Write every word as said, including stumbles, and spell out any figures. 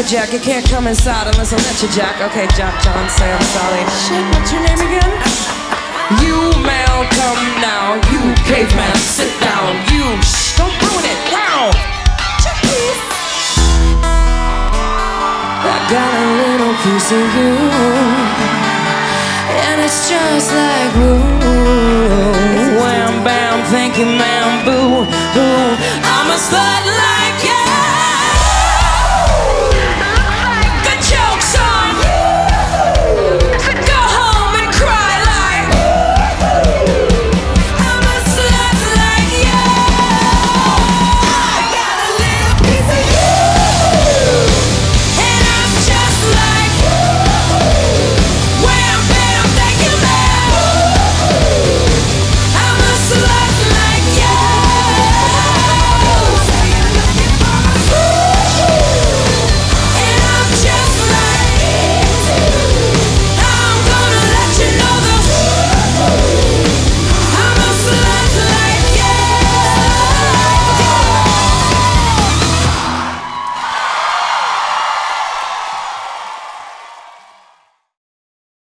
Jack, you can't come inside unless I let you, Jack. Okay, Jack, John, Sam, Sally. Shit, what's your name again? You male, come now. You caveman, sit down. You shh, don't ruin it. Wow. Chickies. I got a little piece of you, and it's just like room.